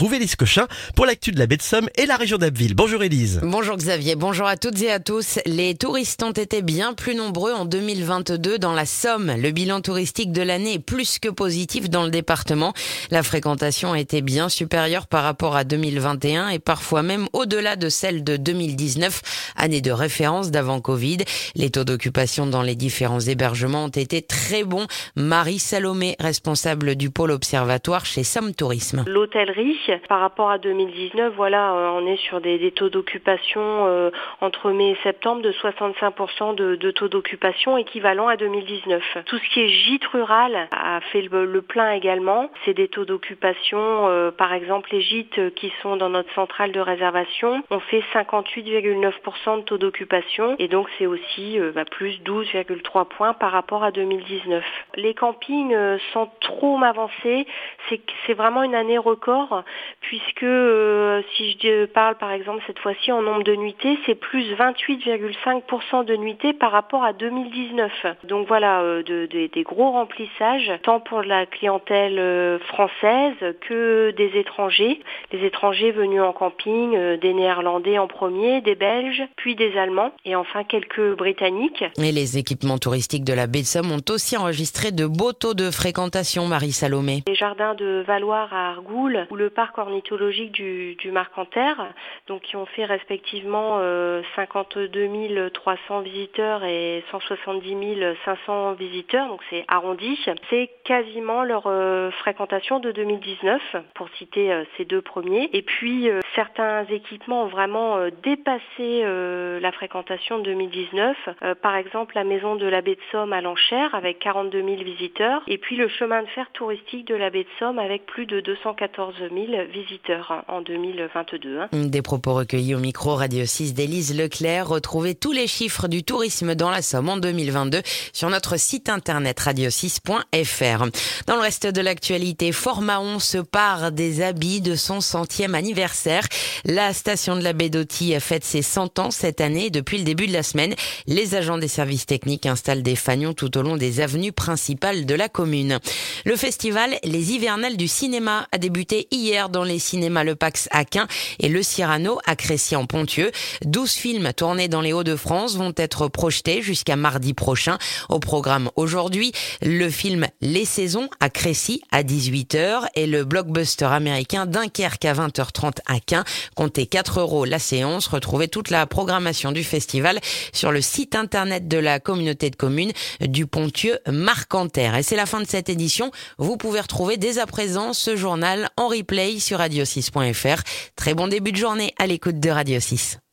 retrouve Élise Cochin pour l'actu de la baie de Somme et la région d'Abbeville. Bonjour Élise. Bonjour Xavier, bonjour à toutes et à tous. Les touristes ont été bien plus nombreux en 2022 dans la Somme. Le bilan touristique de l'année est plus que positif dans le département. La fréquentation a été bien supérieure par rapport à 2021 et parfois même au-delà de celle de 2019, année de référence d'avant Covid. Les taux d'occupation dans les différents hébergements ont été très bons. Marie Salomé, responsable du pôle observatoire chez Somme Tourisme. L'hôtellerie, par rapport à 2019, on est sur des taux d'occupation entre mai et septembre de 65% de taux d'occupation équivalent à 2019. Tout ce qui est gîte rural a fait le plein également. C'est des taux d'occupation, par exemple les gîtes qui sont dans notre centrale de réservation ont fait 58,9% de taux d'occupation et donc c'est aussi plus 12,3 points par rapport à 2019. Les campings, sans trop m'avancer, c'est vraiment une année record puisque si je parle par exemple cette fois-ci en nombre de nuitées, c'est plus 28,5% de nuitées par rapport à 2019. Donc voilà, des gros remplissages, tant pour la clientèle française que des étrangers. Les étrangers venus en camping, des Néerlandais en premier, des Belges, puis des Allemands et enfin quelques Britanniques. Et les équipements touristiques de la baie de Somme ont aussi enregistré de beaux taux de fréquentation, Marie Salomé. Les jardins de Valoir à Argoul ou le parc ornithologique du Marcanterre, donc qui ont fait respectivement 52 300 visiteurs et 170 500 visiteurs, donc c'est arrondi. C'est quasiment leur fréquentation de 2019, pour citer ces deux premiers. Et puis certains équipements ont vraiment dépassé la fréquentation de 2019. Par exemple, la maison de la baie de Somme à l'Enchère avec 42 000 visiteurs. Et puis le chemin de fer touristique de la baie de Somme avec plus de 214 000 visiteurs en 2022. Des propos recueillis au micro Radio 6 d'Élise Leclerc. Retrouvez tous les chiffres du tourisme dans la Somme en 2022 sur notre site internet radio6.fr. Dans le reste de l'actualité, Fort Mahon se pare des habits de son 100e anniversaire. La station de la baie d'Authie fête ses 100 ans cette année. Depuis le début de la semaine, les agents des services techniques installent des fanions tout au long des avenues principales de la commune. Le festival Les Hivernales du cinéma a débuté hier dans les cinémas Le Pax à Caen et Le Cyrano à Crécy-en-Ponthieu. 12 films tournés dans les Hauts-de-France vont être projetés jusqu'à mardi prochain. Au programme aujourd'hui, le film Les Saisons à Crécy à 18h et le blockbuster américain Dunkerque à 20h30 à Caen. Comptez 4 € la séance. Retrouvez toute la programmation du festival sur le site internet de la communauté de communes du Ponthieu Marcanterre. Et c'est la fin de cette édition. Vous pouvez retrouver dès à présent ce journal en replay sur radio6.fr. Très bon début de journée à l'écoute de Radio 6.